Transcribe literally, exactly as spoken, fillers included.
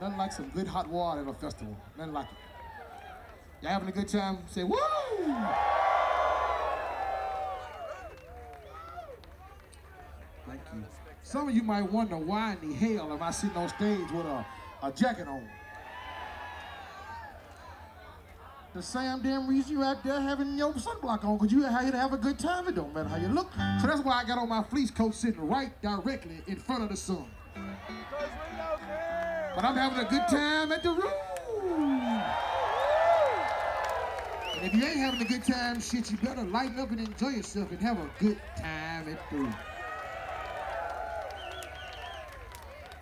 Nothing like some good hot water at a festival. Nothing like it. Y'all having a good time? Say, woo! Thank you. Some of you might wonder why in the hell am I sitting on stage with a, a jacket on? The same damn reason you out there having your sunblock on, because you out here to have a good time. It don't matter how you look. So that's why I got on my fleece coat sitting right directly in front of the sun. But I'm having a good time at the room. And if you ain't having a good time, shit, you better lighten up and enjoy yourself and have a good time at the room.